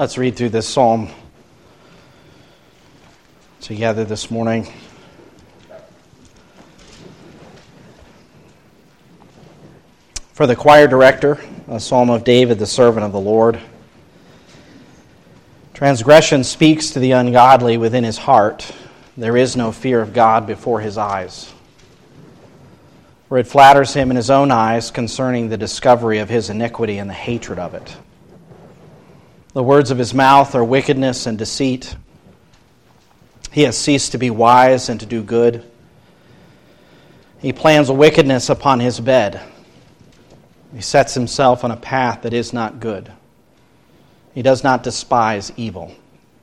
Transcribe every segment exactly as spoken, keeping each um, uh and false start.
Let's read through this psalm together this morning. For the choir director, a psalm of David, the servant of the Lord. Transgression speaks to the ungodly within his heart. There is no fear of God before his eyes. For it flatters him in his own eyes concerning the discovery of his iniquity and the hatred of it. The words of his mouth are wickedness and deceit. He has ceased to be wise and to do good. He plans wickedness upon his bed. He sets himself on a path that is not good. He does not despise evil.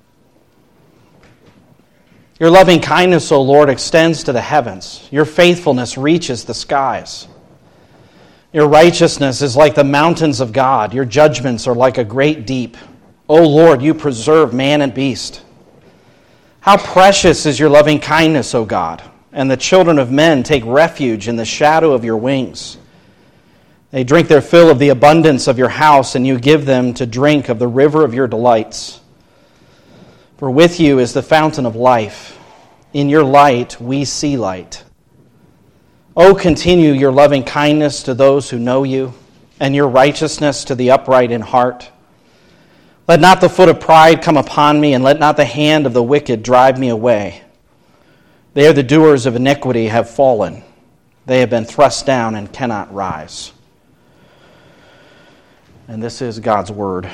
Your loving kindness, O Lord, extends to the heavens. Your faithfulness reaches the skies. Your righteousness is like the mountains of God. Your judgments are like a great deep. O Lord, you preserve man and beast. How precious is your loving kindness, O God, and the children of men take refuge in the shadow of your wings. They drink their fill of the abundance of your house, and you give them to drink of the river of your delights. For with you is the fountain of life. In your light we see light. O continue your loving kindness to those who know you, and your righteousness to the upright in heart. Let not the foot of pride come upon me, and let not the hand of the wicked drive me away. They are the doers of iniquity have fallen. They have been thrust down and cannot rise. And this is God's word.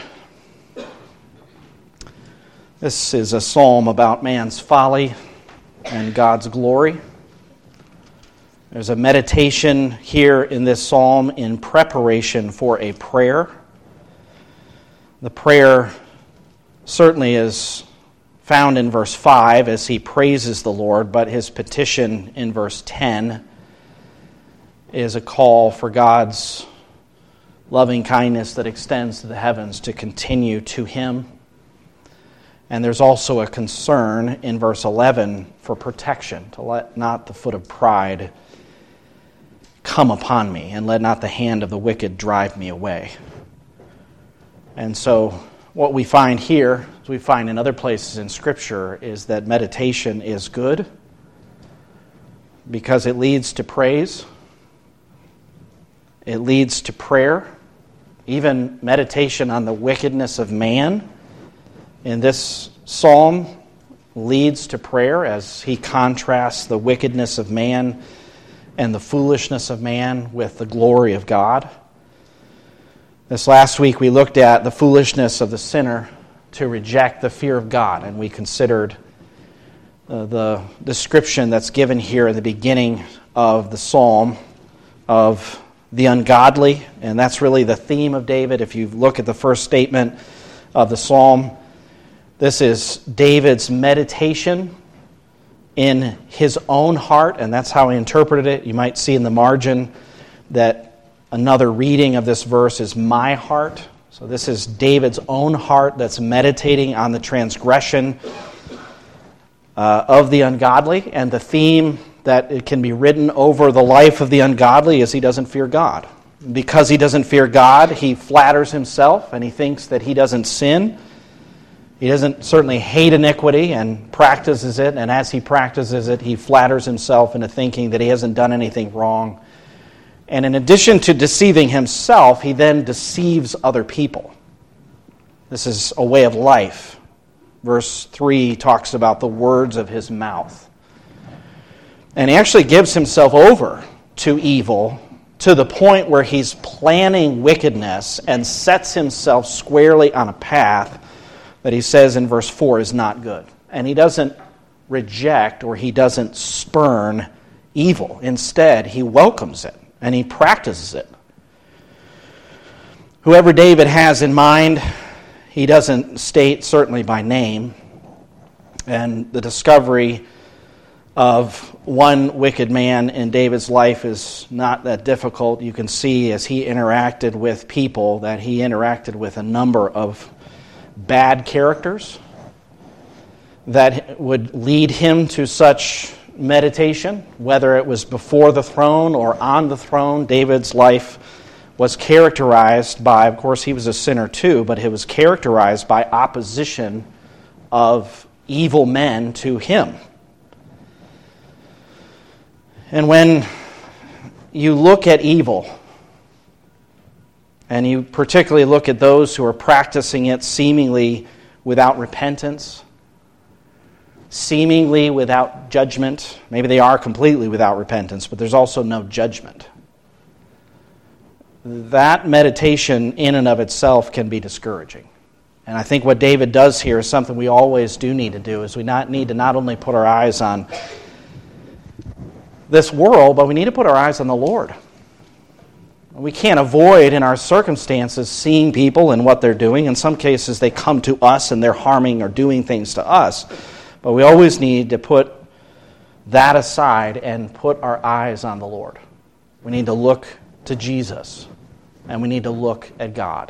This is a psalm about man's folly and God's glory. There's a meditation here in this psalm in preparation for a prayer. The prayer certainly is found in verse five as he praises the Lord, but his petition in verse ten is a call for God's loving kindness that extends to the heavens to continue to him. And there's also a concern in verse eleven for protection, to let not the foot of pride come upon me, and let not the hand of the wicked drive me away. And so what we find here, as we find in other places in Scripture, is that meditation is good because it leads to praise. It leads to prayer. Even meditation on the wickedness of man in this psalm leads to prayer as he contrasts the wickedness of man and the foolishness of man with the glory of God. This last week we looked at the foolishness of the sinner to reject the fear of God, and we considered uh, the description that's given here in the beginning of the psalm of the ungodly, and that's really the theme of David. If you look at the first statement of the psalm, this is David's meditation in his own heart, and that's how he interpreted it. You might see in the margin that another reading of this verse is my heart. So this is David's own heart that's meditating on the transgression uh, of the ungodly, and the theme that it can be written over the life of the ungodly is he doesn't fear God. Because he doesn't fear God, he flatters himself, and he thinks that he doesn't sin. He doesn't certainly hate iniquity and practices it, and as he practices it, he flatters himself into thinking that he hasn't done anything wrong. And in addition to deceiving himself, he then deceives other people. This is a way of life. Verse three talks about the words of his mouth. And he actually gives himself over to evil to the point where he's planning wickedness and sets himself squarely on a path that he says in verse four is not good. And he doesn't reject or he doesn't spurn evil. Instead, he welcomes it and he practices it. Whoever David has in mind, he doesn't state certainly by name. And the discovery of one wicked man in David's life is not that difficult. You can see as he interacted with people that he interacted with a number of bad characters that would lead him to such meditation, whether it was before the throne or on the throne. David's life was characterized by, of course, he was a sinner too, but it was characterized by opposition of evil men to him. And when you look at evil, and you particularly look at those who are practicing it seemingly without repentance, seemingly without judgment, maybe they are completely without repentance, but there's also no judgment. That meditation in and of itself can be discouraging. And I think what David does here is something we always do need to do, is we not need to not only put our eyes on this world, but we need to put our eyes on the Lord. We can't avoid in our circumstances seeing people and what they're doing. In some cases they come to us and they're harming or doing things to us. But we always need to put that aside and put our eyes on the Lord. We need to look to Jesus, and we need to look at God.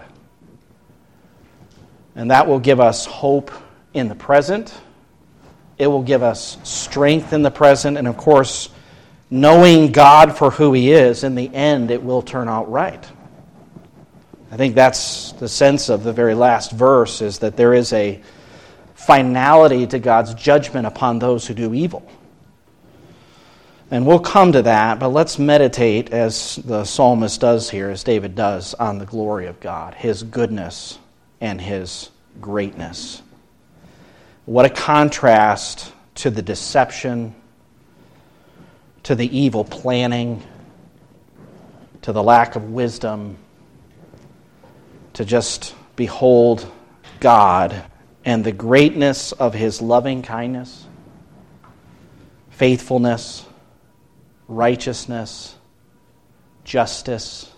And that will give us hope in the present. It will give us strength in the present. And of course, knowing God for who He is, in the end it will turn out right. I think that's the sense of the very last verse, is that there is a finality to God's judgment upon those who do evil. And we'll come to that, but let's meditate, as the psalmist does here, as David does, on the glory of God, His goodness and His greatness. What a contrast to the deception, to the evil planning, to the lack of wisdom, to just behold God and the greatness of His loving kindness, faithfulness, righteousness, justice.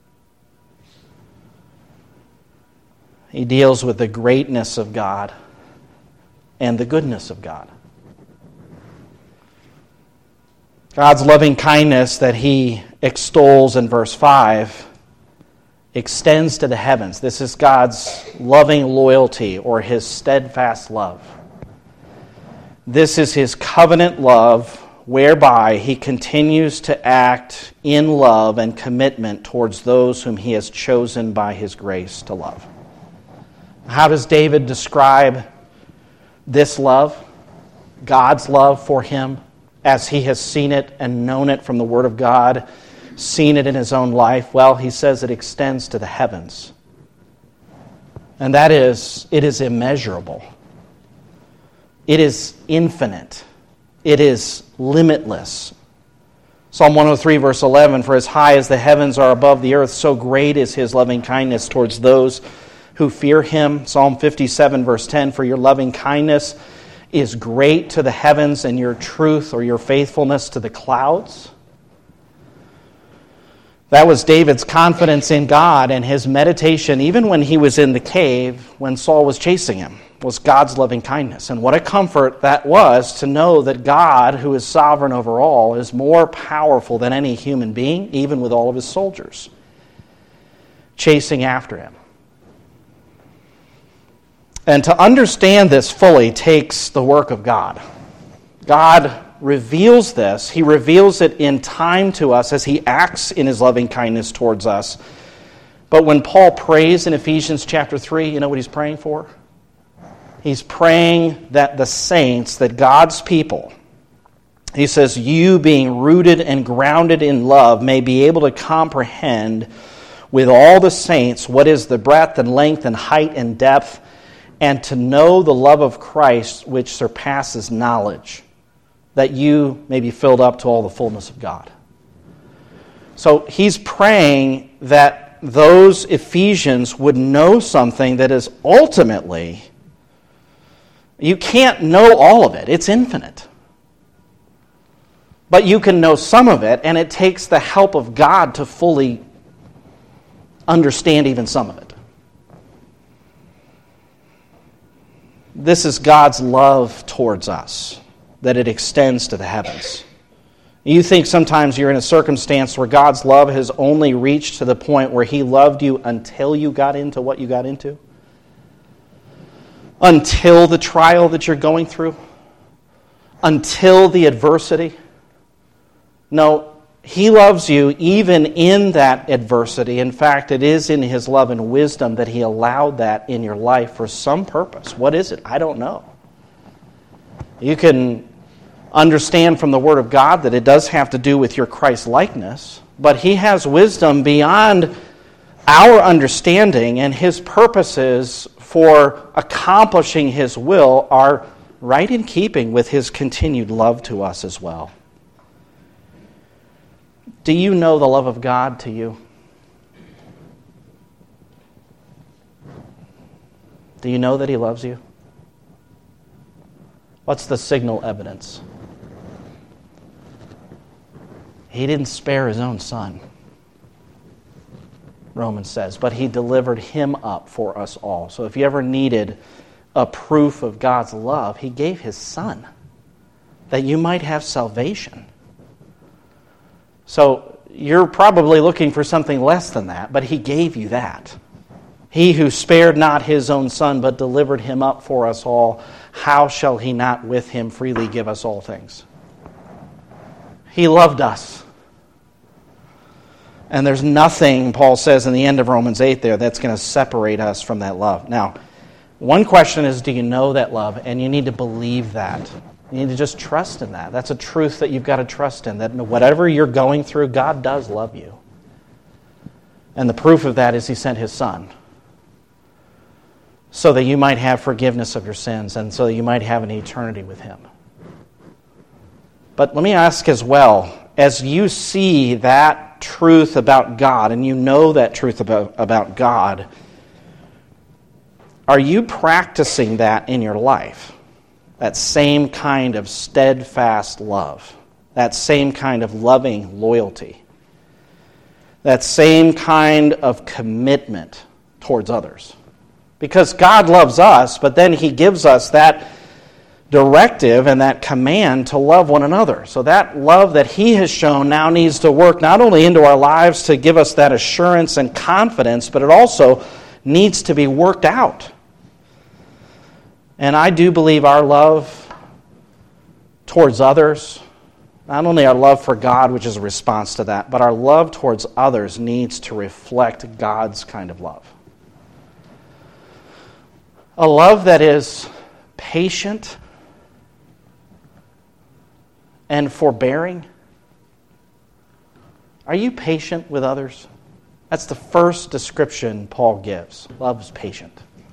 He deals with the greatness of God and the goodness of God. God's loving kindness that He extols in verse five extends to the heavens. This is God's loving loyalty, or His steadfast love. This is His covenant love, whereby He continues to act in love and commitment towards those whom He has chosen by His grace to love. How does David describe this love, God's love for him, as he has seen it and known it from the Word of God, seen it in his own life? Well, he says it extends to the heavens. And that is, it is immeasurable. It is infinite. It is limitless. Psalm one oh three, verse eleven, "For as high as the heavens are above the earth, so great is His loving kindness towards those who fear Him." Psalm fifty-seven, verse ten, "For your loving kindness is great to the heavens, and your truth," or your faithfulness, "to the clouds." That was David's confidence in God, and his meditation, even when he was in the cave, when Saul was chasing him, was God's loving kindness. And what a comfort that was to know that God, who is sovereign over all, is more powerful than any human being, even with all of His soldiers chasing after him. And to understand this fully takes the work of God. God reveals this. He reveals it in time to us as He acts in His loving kindness towards us. But when Paul prays in Ephesians chapter three, you know what he's praying for? He's praying that the saints, that God's people, he says, "you being rooted and grounded in love may be able to comprehend with all the saints what is the breadth and length and height and depth, and to know the love of Christ which surpasses knowledge, that you may be filled up to all the fullness of God." So he's praying that those Ephesians would know something that is ultimately, you can't know all of it. It's infinite. But you can know some of it, and it takes the help of God to fully understand even some of it. This is God's love towards us, that it extends to the heavens. You think sometimes you're in a circumstance where God's love has only reached to the point where He loved you until you got into what you got into? Until the trial that you're going through? Until the adversity? No, He loves you even in that adversity. In fact, it is in His love and wisdom that He allowed that in your life for some purpose. What is it? I don't know. You can understand from the Word of God that it does have to do with your Christ-likeness, but He has wisdom beyond our understanding, and His purposes for accomplishing His will are right in keeping with His continued love to us as well. Do you know the love of God to you? Do you know that He loves you? What's the signal evidence? He didn't spare His own Son, Romans says, but He delivered Him up for us all. So if you ever needed a proof of God's love, He gave His Son that you might have salvation. So you're probably looking for something less than that, but He gave you that. He who spared not His own Son, but delivered Him up for us all, how shall He not with Him freely give us all things? He loved us. And there's nothing, Paul says in the end of Romans eight there, that's going to separate us from that love. Now, one question is, do you know that love? And you need to believe that. You need to just trust in that. That's a truth that you've got to trust in, that whatever you're going through, God does love you. And the proof of that is He sent His Son, so that you might have forgiveness of your sins and so that you might have an eternity with Him. But let me ask as well, as you see that truth about God and you know that truth about, about God, are you practicing that in your life? That same kind of steadfast love, that same kind of loving loyalty, that same kind of commitment towards others? Because God loves us, but then He gives us that directive and that command to love one another. So that love that He has shown now needs to work not only into our lives to give us that assurance and confidence, but it also needs to be worked out. And I do believe our love towards others, not only our love for God, which is a response to that, but our love towards others needs to reflect God's kind of love. A love that is patient and forbearing. Are you patient with others? That's the first description Paul gives. Love is patient.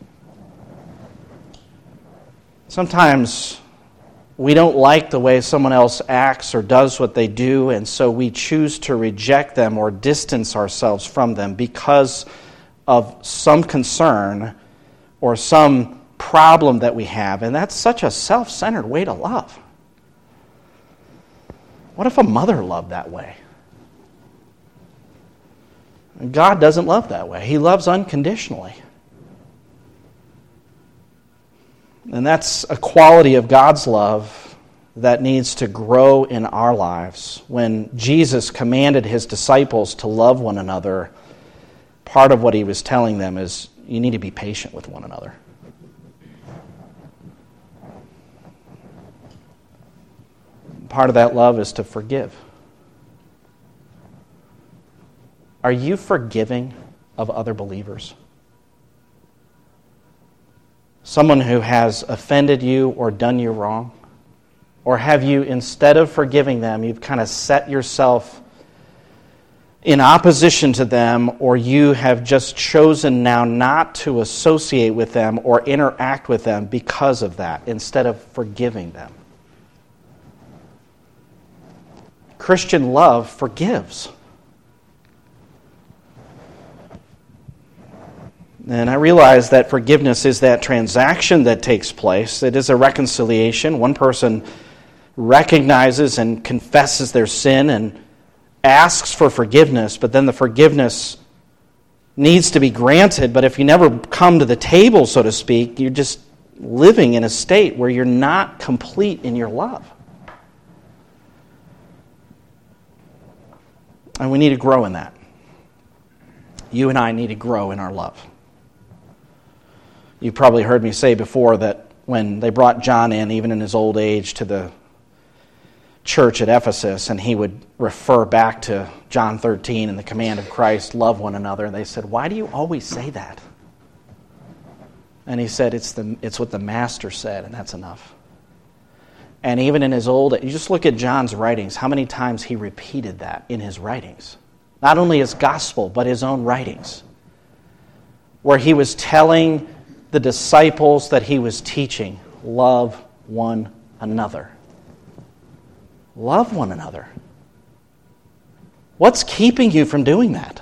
Sometimes we don't like the way someone else acts or does what they do, and so we choose to reject them or distance ourselves from them because of some concern or some problem that we have. And that's such a self-centered way to love. What if a mother loved that way? God doesn't love that way. He loves unconditionally. And that's a quality of God's love that needs to grow in our lives. When Jesus commanded His disciples to love one another, part of what He was telling them is, you need to be patient with one another. Part of that love is to forgive. Are you forgiving of other believers? Someone who has offended you or done you wrong? Or have you, instead of forgiving them, you've kind of set yourself in opposition to them, or you have just chosen now not to associate with them or interact with them because of that, instead of forgiving them? Christian love forgives. And I realize that forgiveness is that transaction that takes place. It is a reconciliation. One person recognizes and confesses their sin and asks for forgiveness, but then the forgiveness needs to be granted. But if you never come to the table, so to speak, you're just living in a state where you're not complete in your love. And we need to grow in that. You and I need to grow in our love. You've probably heard me say before that when they brought John in, even in his old age, to the church at Ephesus, and he would refer back to John thirteen and the command of Christ, love one another. And they said, why do you always say that? And he said, it's the it's what the Master said, and that's enough. And even in his old, you just look at John's writings, how many times he repeated that in his writings. Not only his gospel, but his own writings, where he was telling the disciples that he was teaching, love one another. Love one another. What's keeping you from doing that?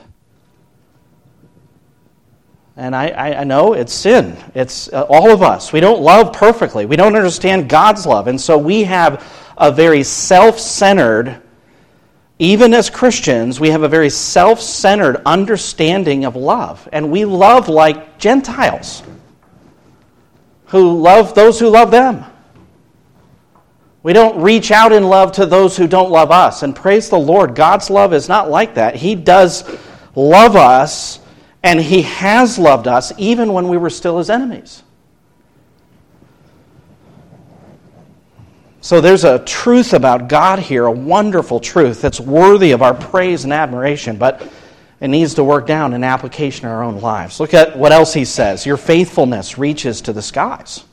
And I, I, I know it's sin. It's uh, all of us. We don't love perfectly. We don't understand God's love. And so we have a very self-centered, even as Christians, we have a very self-centered understanding of love. And we love like Gentiles who love those who love them. We don't reach out in love to those who don't love us. And praise the Lord, God's love is not like that. He does love us, and He has loved us even when we were still His enemies. So there's a truth about God here, a wonderful truth that's worthy of our praise and admiration, but it needs to work down in application in our own lives. Look at what else He says. Your faithfulness reaches to the skies.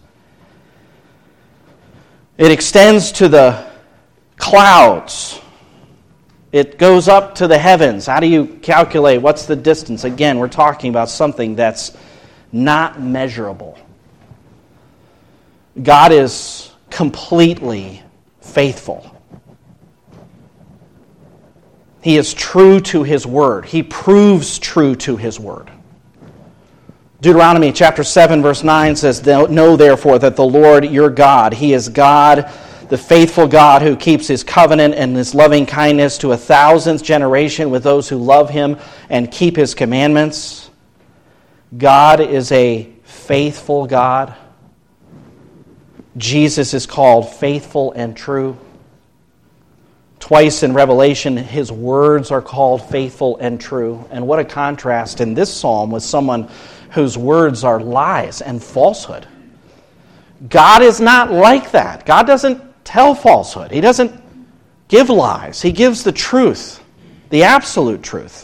It extends to the clouds. It goes up to the heavens. How do you calculate what's the distance? Again, we're talking about something that's not measurable. God is completely faithful. He is true to His word. He proves true to His word. Deuteronomy chapter seven verse nine says, know therefore that the Lord your God, He is God, the faithful God who keeps His covenant and His loving kindness to a thousandth generation with those who love Him and keep His commandments. God is a faithful God. Jesus is called faithful and true. Twice in Revelation, His words are called faithful and true. And what a contrast in this psalm with someone whose words are lies and falsehood. God is not like that. God doesn't tell falsehood. He doesn't give lies. He gives the truth, the absolute truth.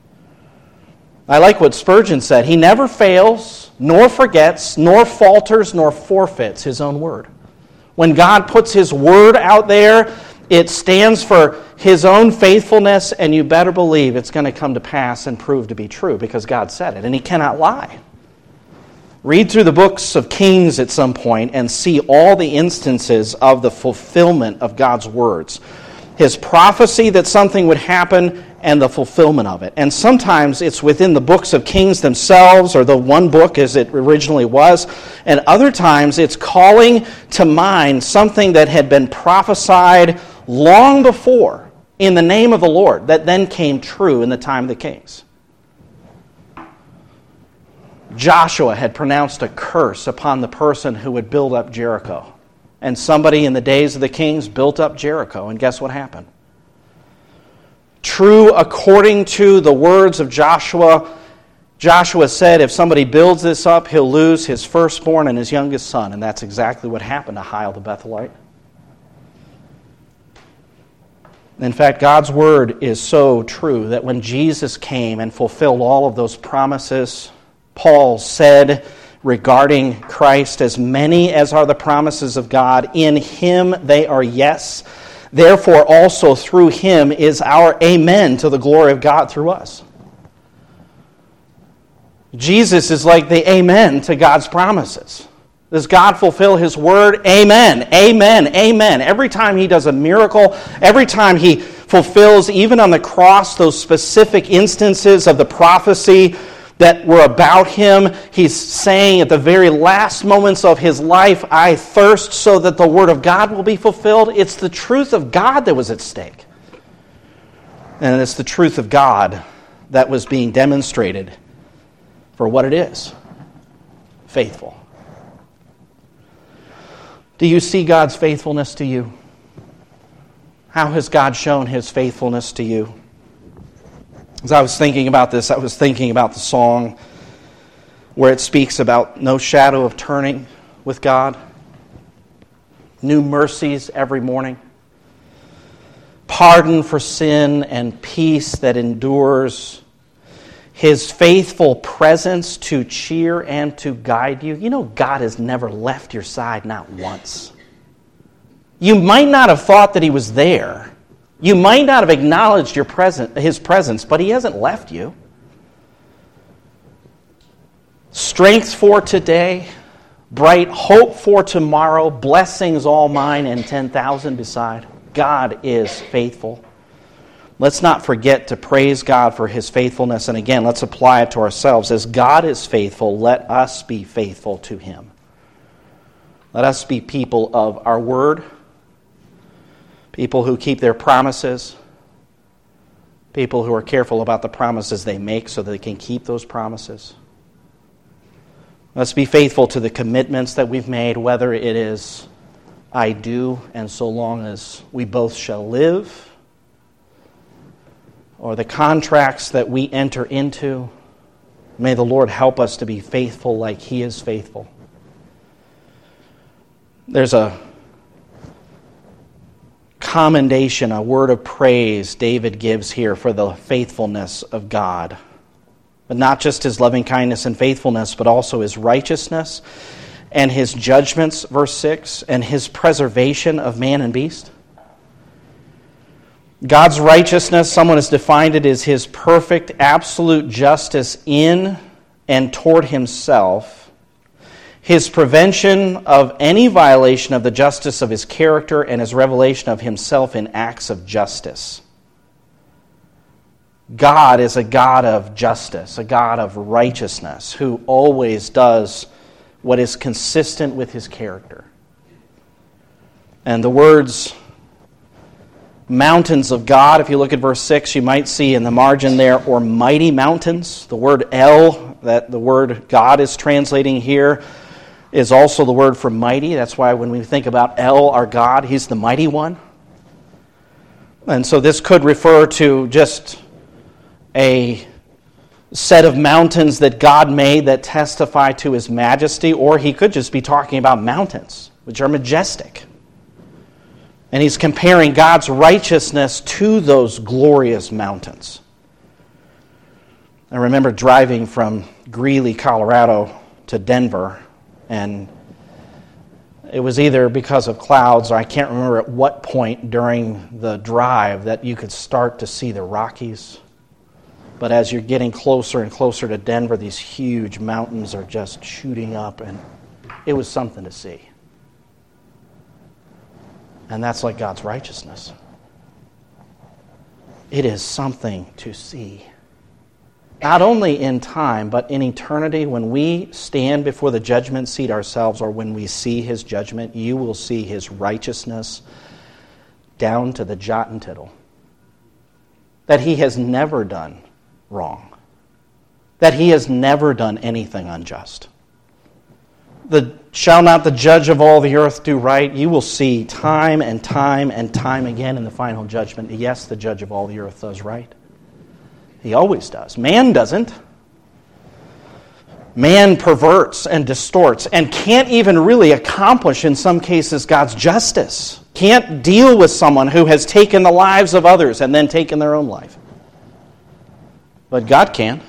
I like what Spurgeon said. He never fails, nor forgets, nor falters, nor forfeits His own word. When God puts His word out there, it stands for His own faithfulness, and you better believe it's going to come to pass and prove to be true because God said it, and He cannot lie. Read through the books of Kings at some point and see all the instances of the fulfillment of God's words. His prophecy that something would happen and the fulfillment of it. And sometimes it's within the books of Kings themselves or the one book as it originally was. And other times it's calling to mind something that had been prophesied long before in the name of the Lord that then came true in the time of the kings. Joshua had pronounced a curse upon the person who would build up Jericho. And somebody in the days of the kings built up Jericho. And guess what happened? True according to the words of Joshua, Joshua said if somebody builds this up, he'll lose his firstborn and his youngest son. And that's exactly what happened to Hiel the Bethelite. In fact, God's word is so true that when Jesus came and fulfilled all of those promises, Paul said regarding Christ, as many as are the promises of God, in Him they are yes. Therefore also through Him is our amen to the glory of God through us. Jesus is like the amen to God's promises. Does God fulfill His word? Amen, amen, amen. Every time He does a miracle, every time He fulfills, even on the cross, those specific instances of the prophecy that were about Him, He's saying at the very last moments of His life, I thirst so that the word of God will be fulfilled. It's the truth of God that was at stake. And it's the truth of God that was being demonstrated for what it is. Faithful. Do you see God's faithfulness to you? How has God shown His faithfulness to you? As I was thinking about this, I was thinking about the song where it speaks about no shadow of turning with God, new mercies every morning. pardon for sin and peace that endures, His faithful presence to cheer and to guide you. You know, God has never left your side, not once. You might not have thought that He was there. You might not have acknowledged your present, His presence, but He hasn't left you. Strength for today, bright hope for tomorrow, blessings all mine and ten thousand beside. God is faithful. Let's not forget to praise God for His faithfulness. And again, let's apply it to ourselves. As God is faithful, let us be faithful to Him. Let us be people of our word, people who keep their promises, people who are careful about the promises they make so that they can keep those promises. Let's be faithful to the commitments that we've made, whether it is I do, and so long as we both shall live, or the contracts that we enter into. May the Lord help us to be faithful like He is faithful. There's a commendation, a word of praise David gives here for the faithfulness of God. But not just His loving kindness and faithfulness, but also His righteousness and His judgments, verse six, and His preservation of man and beast. God's righteousness, someone has defined it as His perfect, absolute justice in and toward Himself, His prevention of any violation of the justice of His character, and His revelation of Himself in acts of justice. God is a God of justice, a God of righteousness, who always does what is consistent with His character. And the words mountains of God, if you look at verse six, you might see in the margin there, or mighty mountains. The word El, that the word God is translating here, is also the word for mighty. That's why when we think about El, our God, He's the mighty one. And so this could refer to just a set of mountains that God made that testify to His majesty, or He could just be talking about mountains, which are majestic. And He's comparing God's righteousness to those glorious mountains. I remember driving from Greeley, Colorado to Denver, and it was either because of clouds, or I can't remember at what point during the drive that you could start to see the Rockies. But as you're getting closer and closer to Denver, these huge mountains are just shooting up, and it was something to see. And that's like God's righteousness. It is something to see. Not only in time, but in eternity, when we stand before the judgment seat ourselves, or when we see His judgment, you will see His righteousness down to the jot and tittle. That He has never done wrong. That He has never done anything unjust. The, shall not the judge of all the earth do right? You will see time and time and time again in the final judgment, yes, the judge of all the earth does right. He always does. Man doesn't. Man perverts and distorts and can't even really accomplish, in some cases, God's justice. Can't deal with someone who has taken the lives of others and then taken their own life. But God can.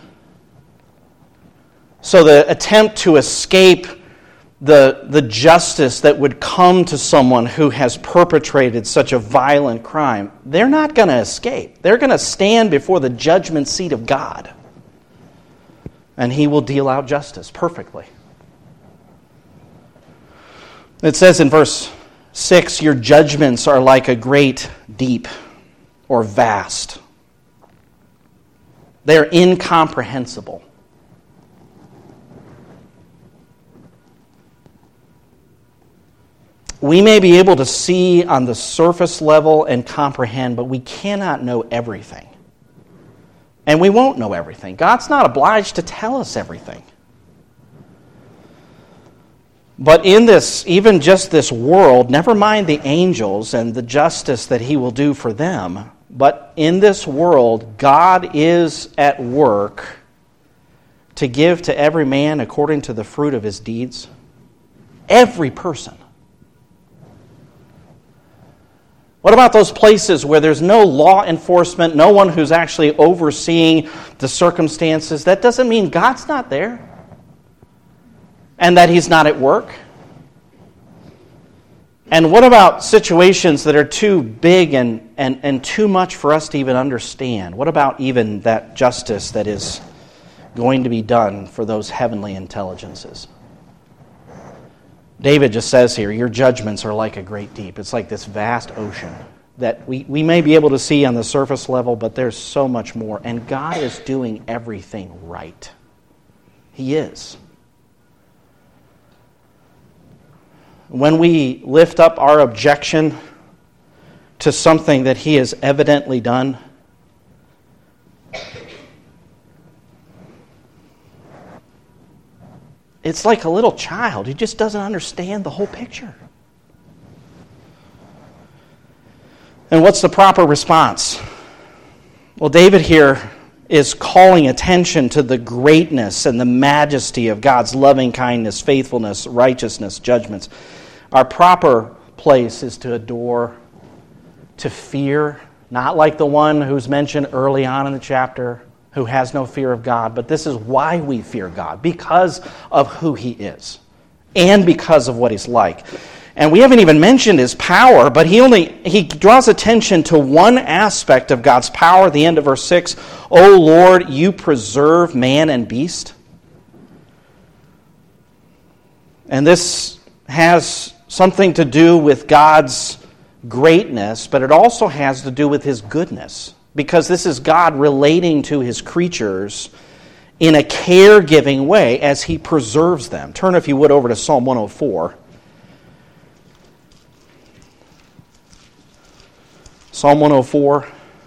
So the attempt to escape the, the justice that would come to someone who has perpetrated such a violent crime, they're not going to escape. They're going to stand before the judgment seat of God. And He will deal out justice perfectly. It says in verse six, your judgments are like a great deep or vast. They're incomprehensible. We may be able to see on the surface level and comprehend, but we cannot know everything. And we won't know everything. God's not obliged to tell us everything. But in this, even just this world, never mind the angels and the justice that He will do for them, but in this world, God is at work to give to every man according to the fruit of his deeds. Every person. What about those places where there's no law enforcement, no one who's actually overseeing the circumstances? That doesn't mean God's not there and that He's not at work. And what about situations that are too big and, and, and too much for us to even understand? What about even that justice that is going to be done for those heavenly intelligences? David just says here, your judgments are like a great deep. It's like this vast ocean that we, we may be able to see on the surface level, but there's so much more. And God is doing everything right. He is. When we lift up our objection to something that He has evidently done, it's like a little child who just doesn't understand the whole picture. And what's the proper response? Well, David here is calling attention to the greatness and the majesty of God's loving kindness, faithfulness, righteousness, judgments. Our proper place is to adore, to fear, not like the one who's mentioned early on in the chapter, who has no fear of God, but this is why we fear God, because of who He is and because of what He's like. And we haven't even mentioned His power, but he only he draws attention to one aspect of God's power at the end of verse six. O Lord, you preserve man and beast. And this has something to do with God's greatness, but it also has to do with His goodness. Because this is God relating to His creatures in a caregiving way as He preserves them. Turn, if you would, over to Psalm one oh four. Psalm one oh four.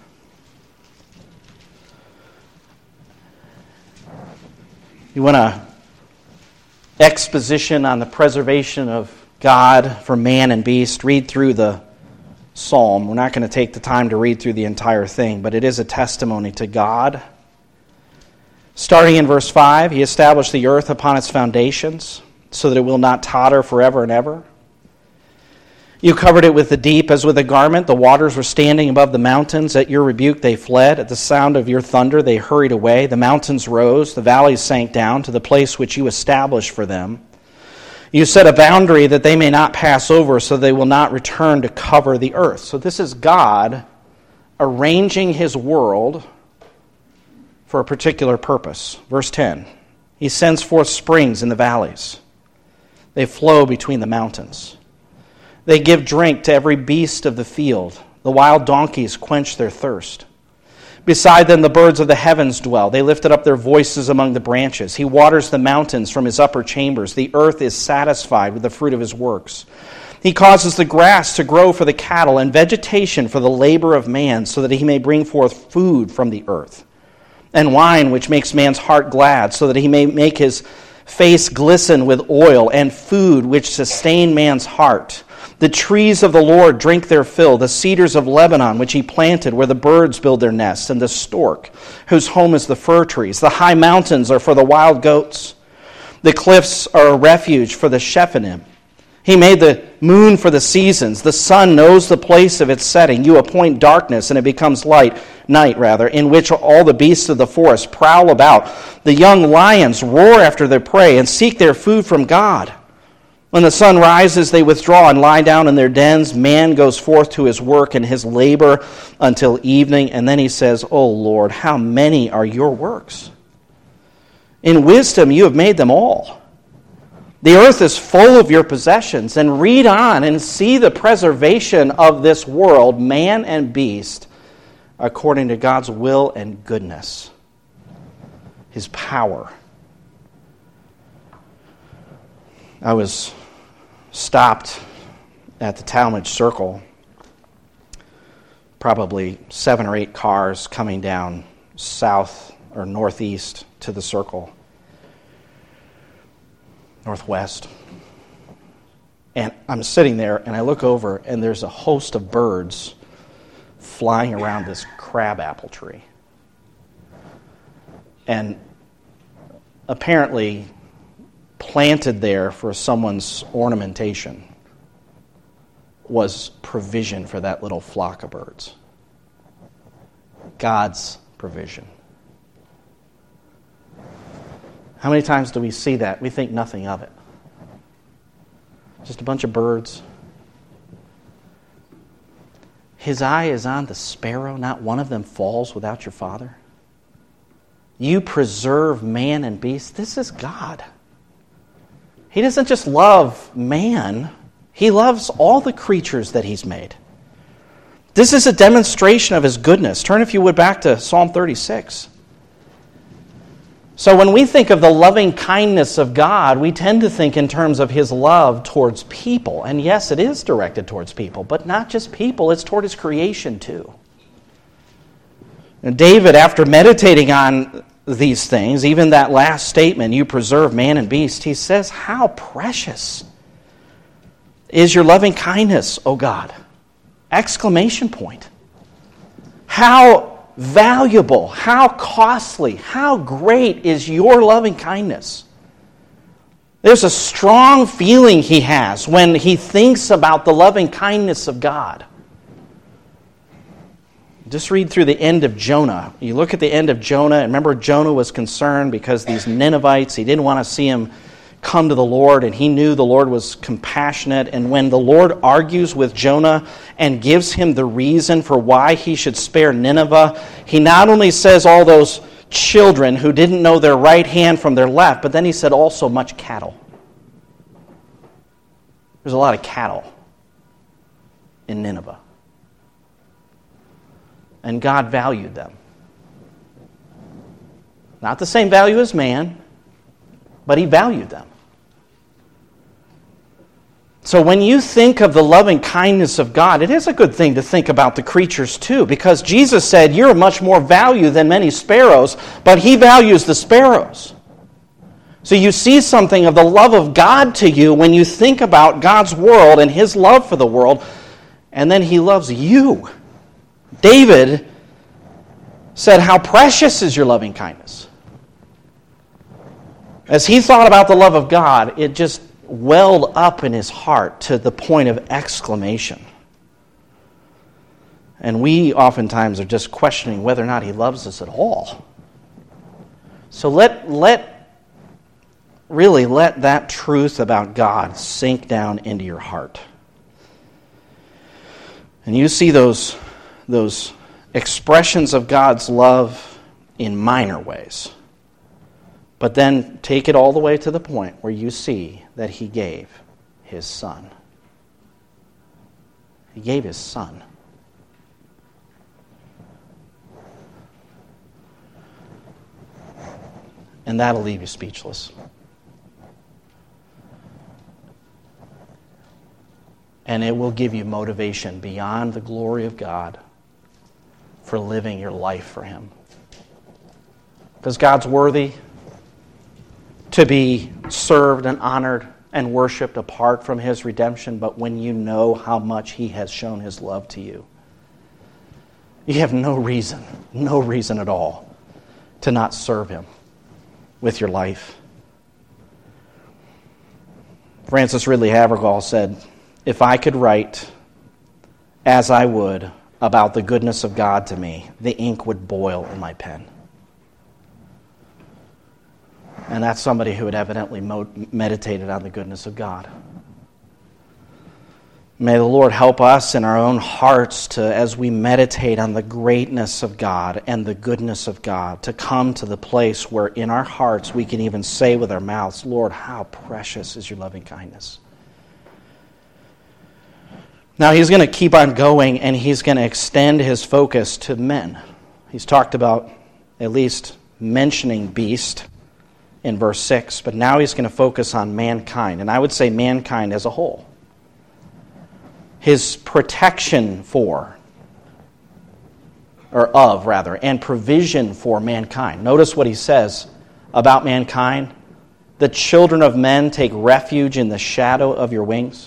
You want an exposition on the preservation of God for man and beast? Read through the Psalm. We're not going to take the time to read through the entire thing, but it is a testimony to God. Starting in verse five, He established the earth upon its foundations, so that it will not totter forever and ever. You covered it with the deep as with a garment. The waters were standing above the mountains. At your rebuke they fled. At the sound of your thunder they hurried away. The mountains rose. The valleys sank down to the place which you established for them. You set a boundary that they may not pass over, so they will not return to cover the earth. So this is God arranging His world for a particular purpose. Verse ten, He sends forth springs in the valleys. They flow between the mountains. They give drink to every beast of the field. The wild donkeys quench their thirst. Beside them the birds of the heavens dwell. They lifted up their voices among the branches. He waters the mountains from His upper chambers. The earth is satisfied with the fruit of His works. He causes the grass to grow for the cattle and vegetation for the labor of man, so that He may bring forth food from the earth, and wine which makes man's heart glad, so that He may make his face glisten with oil, and food which sustain man's heart. The trees of the Lord drink their fill, the cedars of Lebanon, which He planted, where the birds build their nests, and the stork, whose home is the fir trees. The high mountains are for the wild goats. The cliffs are a refuge for the Shephanim. He made the moon for the seasons. The sun knows the place of its setting. You appoint darkness, and it becomes light, night rather, in which all the beasts of the forest prowl about. The young lions roar after their prey and seek their food from God. When the sun rises, they withdraw and lie down in their dens. Man goes forth to his work and his labor until evening. And then he says, O Lord, how many are your works? In wisdom you have made them all. The earth is full of your possessions. And read on and see the preservation of this world, man and beast, according to God's will and goodness, His power. I was stopped at the Talmadge Circle, probably seven or eight cars coming down south or northeast to the circle, northwest. And I'm sitting there and I look over and there's a host of birds flying around this crabapple tree. And apparently planted there for someone's ornamentation. was provision for that little flock of birds. God's provision. How many times do we see that? We think nothing of it. Just a bunch of birds. His eye is on the sparrow, not one of them falls without your Father. You preserve man and beast. This is God. He doesn't just love man. He loves all the creatures that He's made. This is a demonstration of His goodness. Turn, if you would, back to Psalm thirty-six. So when we think of the loving kindness of God, we tend to think in terms of His love towards people. And yes, it is directed towards people, but not just people, it's toward His creation too. And David, after meditating on these things, even that last statement, you preserve man and beast, he says, how precious is your loving kindness, O God. Exclamation point. How valuable, how costly, how great is your loving kindness. There's a strong feeling he has when he thinks about the loving kindness of God. Just read through the end of Jonah. You look at the end of Jonah, and remember Jonah was concerned because these Ninevites, he didn't want to see him come to the Lord, and he knew the Lord was compassionate. And when the Lord argues with Jonah and gives him the reason for why he should spare Nineveh, he not only says all those children who didn't know their right hand from their left, but then he said also much cattle. There's a lot of cattle in Nineveh. And God valued them. Not the same value as man, but He valued them. So when you think of the loving kindness of God, it is a good thing to think about the creatures too, because Jesus said, you're of much more value than many sparrows, but He values the sparrows. So you see something of the love of God to you when you think about God's world and His love for the world, and then He loves you. David said, how precious is your loving kindness. As he thought about the love of God, it just welled up in his heart to the point of exclamation. And we oftentimes are just questioning whether or not He loves us at all. So let, let, really let that truth about God sink down into your heart. And you see those, those expressions of God's love in minor ways. But then take it all the way to the point where you see that He gave His Son. He gave His Son. And that'll leave you speechless. And it will give you motivation beyond the glory of God for living your life for Him. Because God's worthy to be served and honored and worshipped apart from His redemption, but when you know how much He has shown His love to you, you have no reason, no reason at all to not serve Him with your life. Francis Ridley Havergal said, if I could write as I would about the goodness of God to me, the ink would boil in my pen. And that's somebody who had evidently meditated on the goodness of God. May the Lord help us in our own hearts to, as we meditate on the greatness of God and the goodness of God, to come to the place where in our hearts we can even say with our mouths, Lord, how precious is your loving kindness. Now he's going to keep on going, and he's going to extend his focus to men. He's talked about at least mentioning beast in verse six, but now he's going to focus on mankind, and I would say mankind as a whole. His protection for, or of rather, and provision for mankind. Notice what he says about mankind. The children of men take refuge in the shadow of your wings.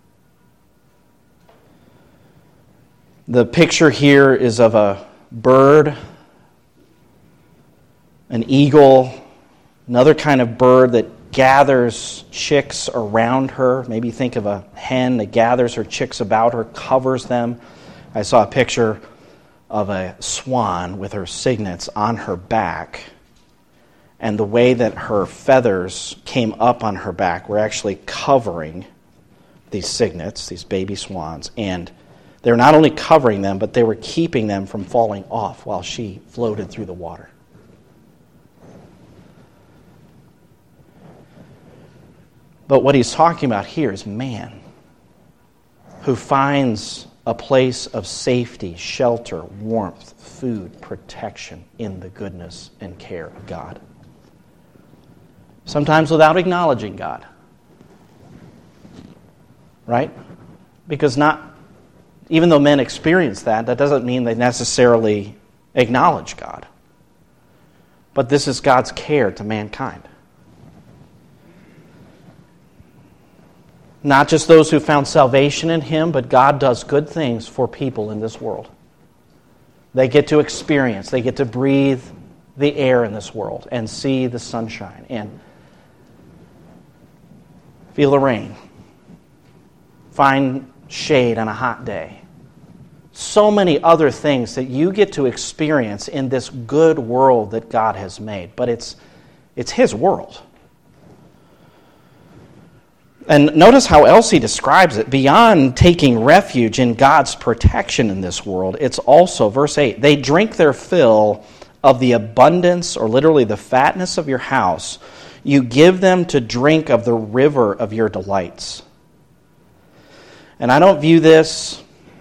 The picture here is of a bird, an eagle, another kind of bird that gathers chicks around her. Maybe think of a hen that gathers her chicks about her, covers them. I saw a picture of a swan with her cygnets on her back, and the way that her feathers came up on her back were actually covering these cygnets, these baby swans, and they were not only covering them, but they were keeping them from falling off while she floated through the water. But what he's talking about here is man who finds a place of safety, shelter, warmth, food, protection in the goodness and care of God. Sometimes without acknowledging God. Right? Because not, even though men experience that, that doesn't mean they necessarily acknowledge God. But this is God's care to mankind. Not just those who found salvation in Him, but God does good things for people in this world. They get to experience, they get to breathe the air in this world and see the sunshine and feel the rain, find shade on a hot day. So many other things that you get to experience in this good world that God has made. But it's, it's His world. And notice how else he describes it. Beyond taking refuge in God's protection in this world, it's also, verse eight, they drink their fill of the abundance, or literally the fatness of your house. You give them to drink of the river of your delights. And I don't view this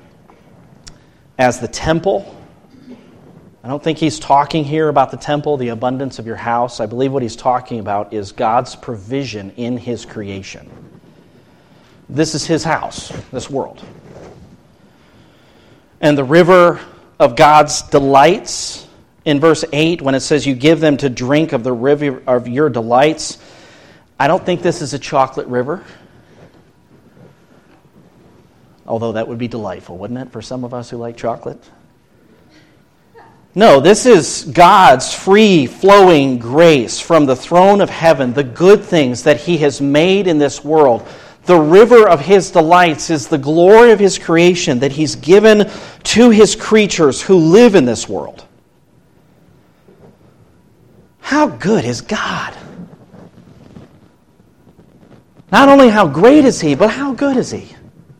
as the temple. I don't think he's talking here about the temple, the abundance of your house. I believe what he's talking about is God's provision in His creation. This is His house, this world. And the river of God's delights, in verse eight, when it says you give them to drink of the river of your delights, I don't think this is a chocolate river. Although that would be delightful, wouldn't it, for some of us who like chocolate? No, this is God's free-flowing grace from the throne of heaven, the good things that He has made in this world. The river of His delights is the glory of His creation that He's given to His creatures who live in this world. How good is God? Not only how great is He, but how good is He?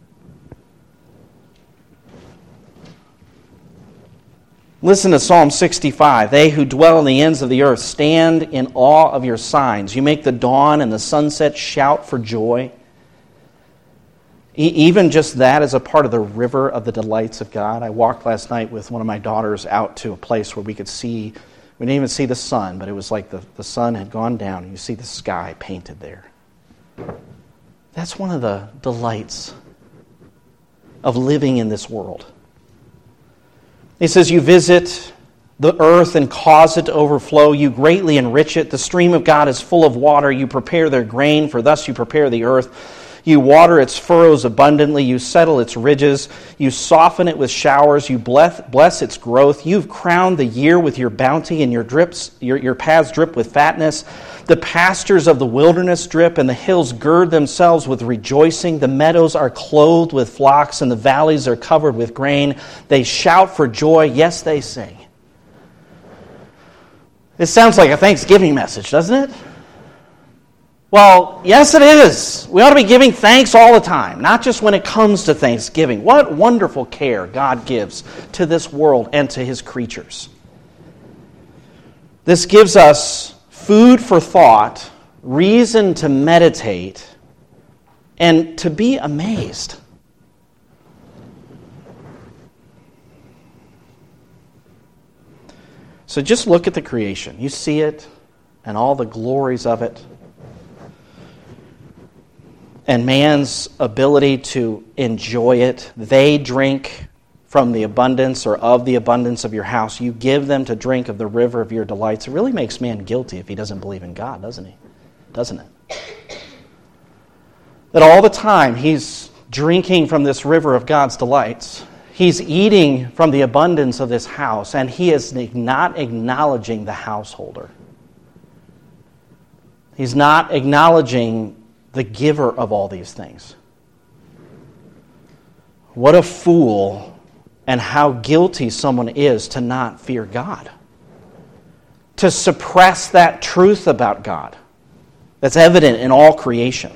Listen to Psalm sixty-five. They who dwell on the ends of the earth stand in awe of your signs. You make the dawn and the sunset shout for joy. Even just that is a part of the river of the delights of God. I walked last night with one of my daughters out to a place where we could see, we didn't even see the sun, but it was like the, the sun had gone down and you see the sky painted there. That's one of the delights of living in this world. He says, you visit the earth and cause it to overflow. You greatly enrich it. The stream of God is full of water. You prepare their grain, for thus you prepare the earth. You water its furrows abundantly. You settle its ridges. You soften it with showers. You bless, bless its growth. You've crowned the year with your bounty, and your drips, your, your paths drip with fatness. The pastures of the wilderness drip, and the hills gird themselves with rejoicing. The meadows are clothed with flocks, and the valleys are covered with grain. They shout for joy. Yes, they sing. This sounds like a Thanksgiving message, doesn't it? Well, yes, it is. We ought to be giving thanks all the time, not just when it comes to Thanksgiving. What wonderful care God gives to this world and to His creatures. This gives us food for thought, reason to meditate, and to be amazed. So just look at the creation. You see it and all the glories of it. And man's ability to enjoy it. They drink from the abundance or of the abundance of your house. You give them to drink of the river of your delights. It really makes man guilty if he doesn't believe in God, doesn't he? Doesn't it? That all the time he's drinking from this river of God's delights. He's eating from the abundance of this house, and he is not acknowledging the householder. He's not acknowledging the giver of all these things. What a fool and how guilty someone is to not fear God. To suppress that truth about God that's evident in all creation.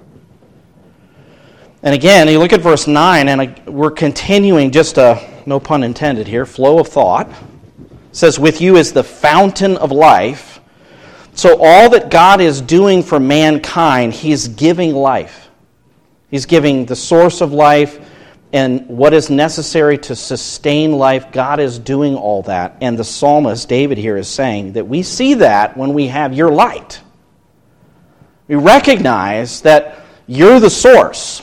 And again, you look at verse nine, and we're continuing just a, no pun intended here, flow of thought. It says, with you is the fountain of life. So all that God is doing for mankind, He's giving life. He's giving the source of life and what is necessary to sustain life. God is doing all that. And the psalmist, David here, is saying that we see that when we have your light. We recognize that you're the source.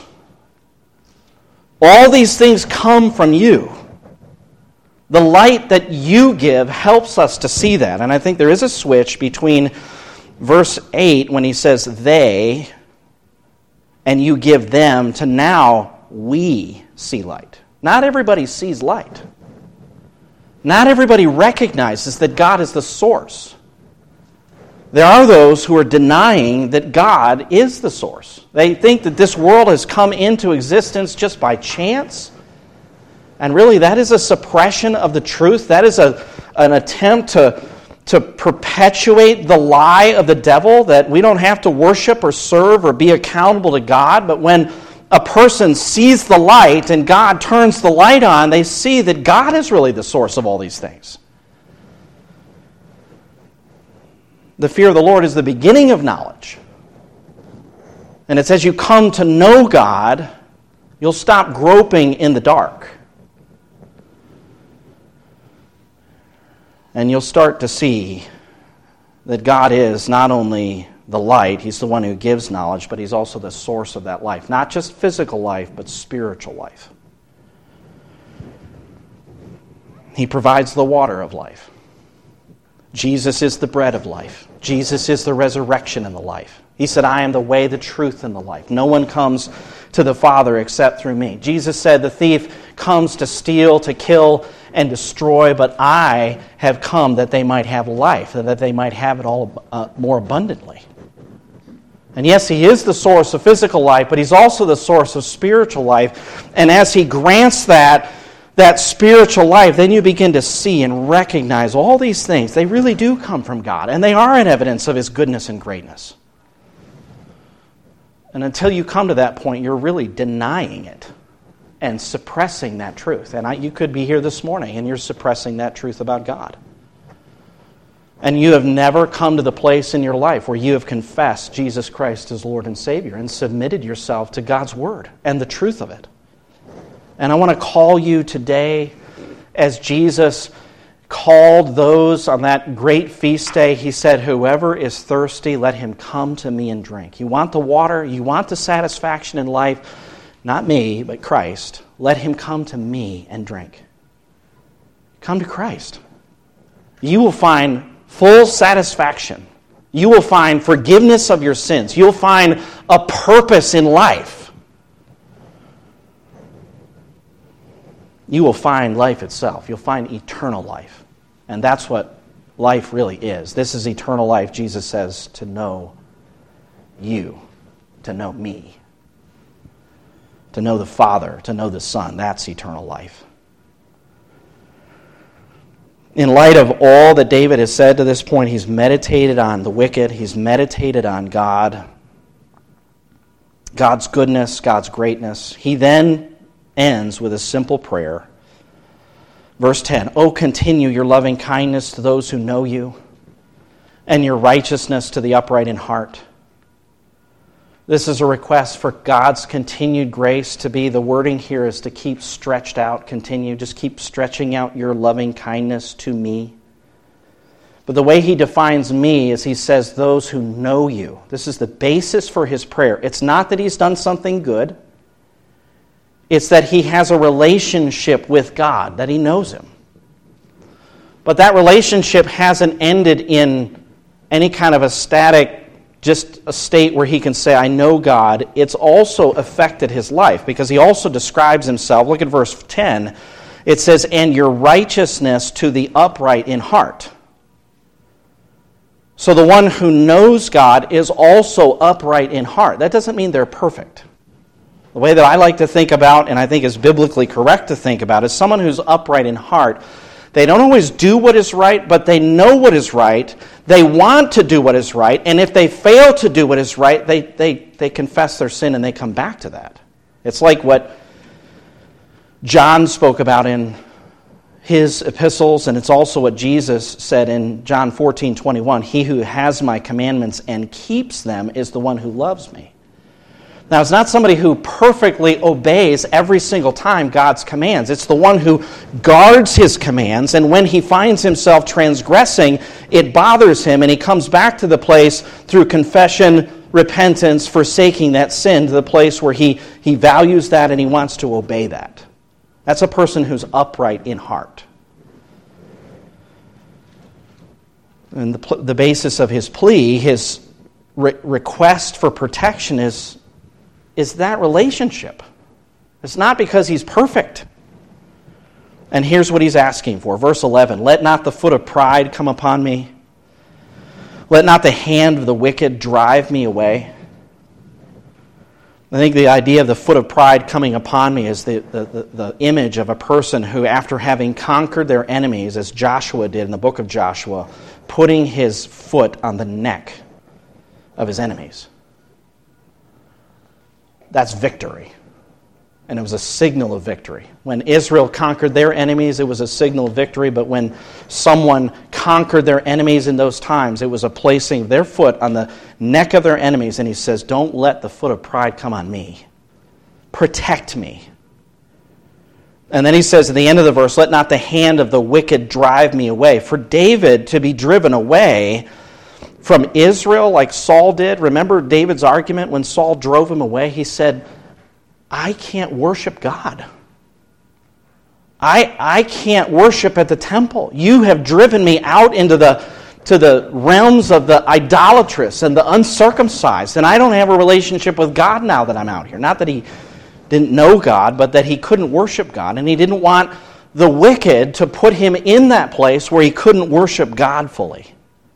All these things come from you. The light that you give helps us to see that. And I think there is a switch between verse eight when he says they and you give them to now we see light. Not everybody sees light. Not everybody recognizes that God is the source. There are those who are denying that God is the source. They think that this world has come into existence just by chance. And really, that is a suppression of the truth. That is a, an attempt to, to perpetuate the lie of the devil that we don't have to worship or serve or be accountable to God. But when a person sees the light and God turns the light on, they see that God is really the source of all these things. The fear of the Lord is the beginning of knowledge. And it's as you come to know God, you'll stop groping in the dark. And you'll start to see that God is not only the light, He's the one who gives knowledge, but He's also the source of that life. Not just physical life, but spiritual life. He provides the water of life. Jesus is the bread of life. Jesus is the resurrection and the life. He said, I am the way, the truth, and the life. No one comes to the Father except through me. Jesus said, the thief comes to steal, to kill, and destroy, but I have come that they might have life, that they might have it all uh, more abundantly. And yes, He is the source of physical life, but He's also the source of spiritual life. And as He grants that, that spiritual life, then you begin to see and recognize all these things. They really do come from God, and they are an evidence of His goodness and greatness. And until you come to that point, you're really denying it and suppressing that truth. And I, you could be here this morning, and you're suppressing that truth about God. And you have never come to the place in your life where you have confessed Jesus Christ as Lord and Savior and submitted yourself to God's Word and the truth of it. And I want to call you today, as Jesus called those on that great feast day, He said, whoever is thirsty, let him come to me and drink. You want the water, you want the satisfaction in life, not me, but Christ. Let him come to me and drink. Come to Christ. You will find full satisfaction. You will find forgiveness of your sins. You'll find a purpose in life. You will find life itself. You'll find eternal life. And that's what life really is. This is eternal life, Jesus says, to know you, to know me, to know the Father, to know the Son. That's eternal life. In light of all that David has said to this point, he's meditated on the wicked, he's meditated on God, God's goodness, God's greatness. He then ends with a simple prayer. Verse ten, "Oh, continue your loving kindness to those who know you, and your righteousness to the upright in heart." This is a request for God's continued grace to be, the wording here is to keep stretched out, continue, just keep stretching out your loving kindness to me. But the way he defines me is he says, those who know you. This is the basis for his prayer. It's not that he's done something good. It's that he has a relationship with God, that he knows him. But that relationship hasn't ended in any kind of a static, just a state where he can say, I know God. It's also affected his life, because he also describes himself. Look at verse ten. It says, and your righteousness to the upright in heart. So the one who knows God is also upright in heart. That doesn't mean they're perfect. The way that I like to think about, and I think is biblically correct to think about, is someone who's upright in heart. They don't always do what is right, but they know what is right. They want to do what is right. And if they fail to do what is right, they, they, they confess their sin and they come back to that. It's like what John spoke about in his epistles, and it's also what Jesus said in John fourteen twenty-one. He who has my commandments and keeps them is the one who loves me. Now, it's not somebody who perfectly obeys every single time God's commands. It's the one who guards his commands, and when he finds himself transgressing, it bothers him, and he comes back to the place through confession, repentance, forsaking that sin, to the place where he, he values that and he wants to obey that. That's a person who's upright in heart. And the, the basis of his plea, his re- request for protection is, is that relationship. It's not because he's perfect. And here's what he's asking for. Verse eleven, let not the foot of pride come upon me. Let not the hand of the wicked drive me away. I think the idea of the foot of pride coming upon me is the, the, the, the image of a person who, after having conquered their enemies, as Joshua did in the book of Joshua, putting his foot on the neck of his enemies. That's victory. And it was a signal of victory. When Israel conquered their enemies, it was a signal of victory. But when someone conquered their enemies in those times, it was a placing their foot on the neck of their enemies. And he says, don't let the foot of pride come on me. Protect me. And then he says at the end of the verse, let not the hand of the wicked drive me away. For David to be driven away from Israel like Saul did, remember David's argument when Saul drove him away? He said, I can't worship God. I, I can't worship at the temple. You have driven me out into the to the realms of the idolatrous and the uncircumcised, and I don't have a relationship with God now that I'm out here. Not that he didn't know God, but that he couldn't worship God, and he didn't want the wicked to put him in that place where he couldn't worship God fully.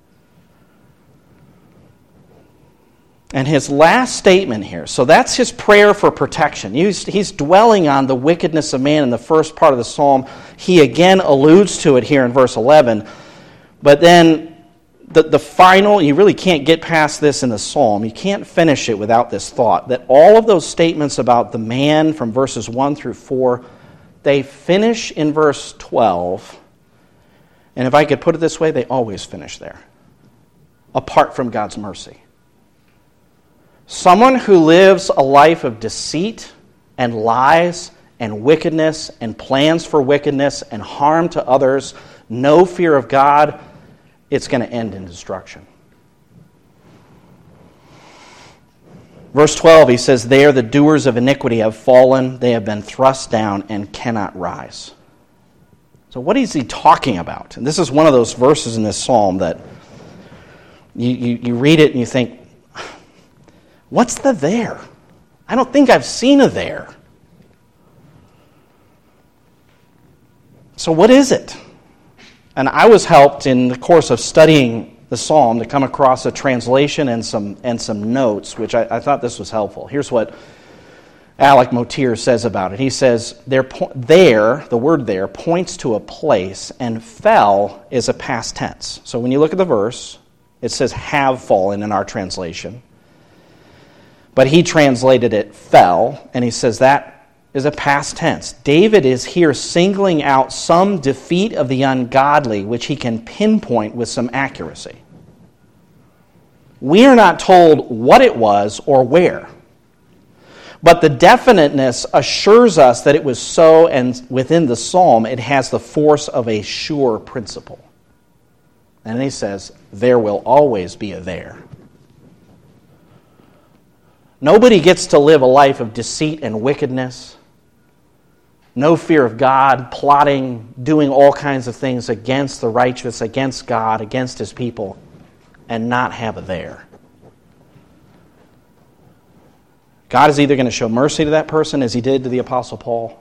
And his last statement here, so that's his prayer for protection. He's, he's dwelling on the wickedness of man in the first part of the psalm. He again alludes to it here in verse eleven. But then the, the final, you really can't get past this in the psalm. You can't finish it without this thought, that all of those statements about the man from verses one through four, they finish in verse twelve. And if I could put it this way, they always finish there, apart from God's mercy. Someone who lives a life of deceit and lies and wickedness and plans for wickedness and harm to others, no fear of God, it's going to end in destruction. Verse twelve, he says, "There the doers of iniquity have fallen, they have been thrust down and cannot rise." So what is he talking about? And this is one of those verses in this psalm that you, you, you read it and you think, what's the there? I don't think I've seen a there. So what is it? And I was helped in the course of studying the psalm to come across a translation and some and some notes, which I, I thought this was helpful. Here's what Alec Motier says about it. He says, there, there, the word there, points to a place, and fell is a past tense. So when you look at the verse, it says have fallen in our translation. But he translated it fell, and he says that is a past tense. David is here singling out some defeat of the ungodly, which he can pinpoint with some accuracy. We are not told what it was or where, but the definiteness assures us that it was so, and within the psalm, it has the force of a sure principle. And then he says, there will always be a there. Nobody gets to live a life of deceit and wickedness, no fear of God, plotting, doing all kinds of things against the righteous, against God, against his people, and not have a there. God is either going to show mercy to that person as he did to the Apostle Paul,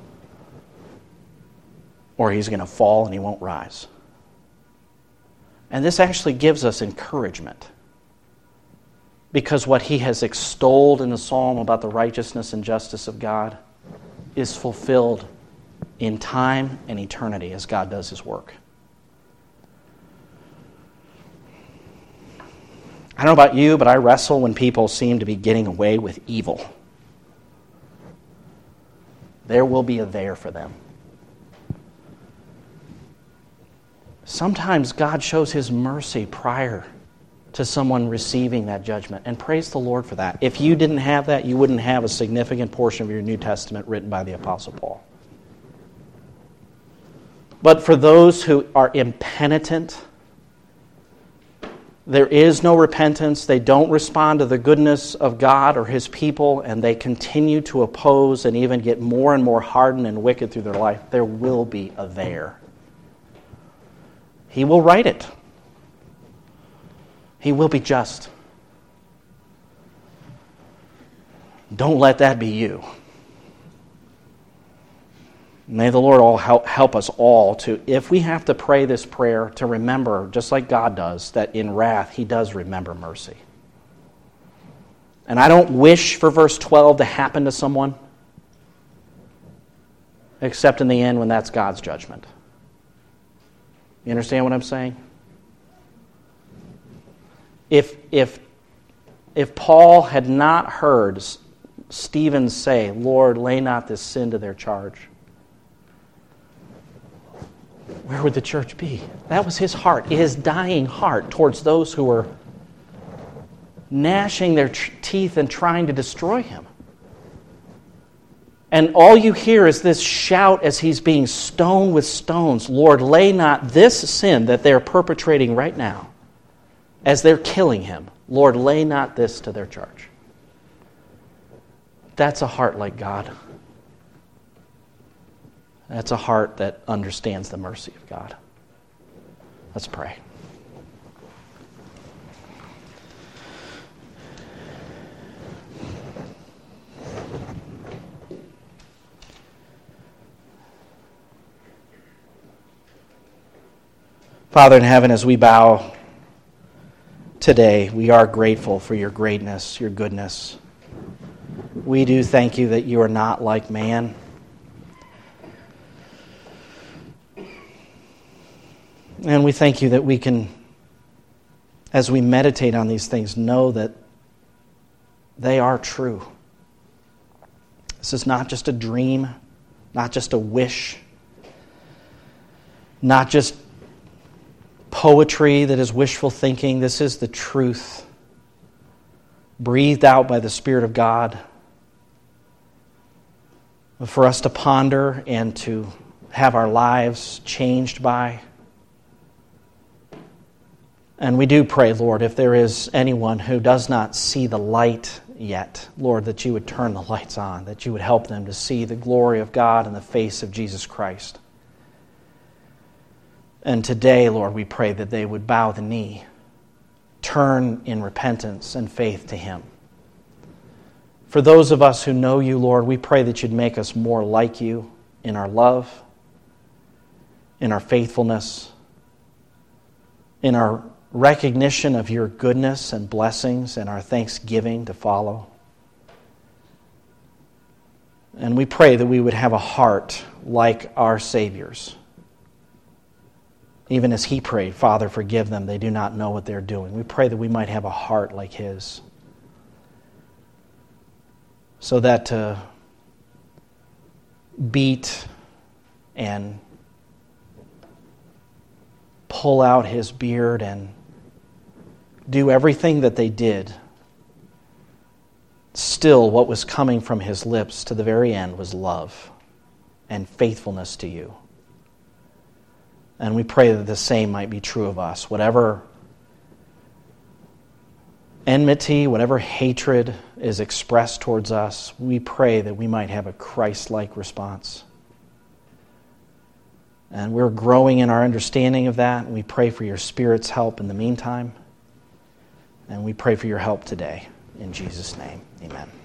or he's going to fall and he won't rise. And this actually gives us encouragement, because what he has extolled in the psalm about the righteousness and justice of God is fulfilled in time and eternity as God does his work. I don't know about you, but I wrestle when people seem to be getting away with evil. There will be a there for them. Sometimes God shows his mercy prior to someone receiving that judgment, and praise the Lord for that. If you didn't have that, you wouldn't have a significant portion of your New Testament written by the Apostle Paul. But for those who are impenitent, there is no repentance, they don't respond to the goodness of God or his people, and they continue to oppose and even get more and more hardened and wicked through their life, there will be a there. He will right it. He will be just. Don't let that be you. May the Lord all help, help us all to, if we have to pray this prayer, to remember, just like God does, that in wrath he does remember mercy. And I don't wish for verse twelve to happen to someone, except in the end when that's God's judgment. You understand what I'm saying? If, if, if Paul had not heard Stephen say, Lord, lay not this sin to their charge, where would the church be? That was his heart, his dying heart towards those who were gnashing their teeth and trying to destroy him. And all you hear is this shout as he's being stoned with stones, Lord, lay not this sin that they're perpetrating right now, as they're killing him, Lord, lay not this to their charge. That's a heart like God. That's a heart that understands the mercy of God. Let's pray. Father in heaven, as we bow today, we are grateful for your greatness, your goodness. We do thank you that you are not like man. And we thank you that we can, as we meditate on these things, know that they are true. This is not just a dream, not just a wish, not just poetry that is wishful thinking. This is the truth, breathed out by the Spirit of God, for us to ponder and to have our lives changed by. And we do pray, Lord, if there is anyone who does not see the light yet, Lord, that you would turn the lights on, that you would help them to see the glory of God in the face of Jesus Christ. And today, Lord, we pray that they would bow the knee, turn in repentance and faith to him. For those of us who know you, Lord, we pray that you'd make us more like you in our love, in our faithfulness, in our recognition of your goodness and blessings, and our thanksgiving to follow. And we pray that we would have a heart like our Savior's. Even as he prayed, Father, forgive them, they do not know what they're doing. We pray that we might have a heart like his, so that to beat and pull out his beard and do everything that they did, still what was coming from his lips to the very end was love and faithfulness to you. And we pray that the same might be true of us. Whatever enmity, whatever hatred is expressed towards us, we pray that we might have a Christ-like response. And we're growing in our understanding of that. And we pray for your Spirit's help in the meantime. And we pray for your help today. In Jesus' name, amen.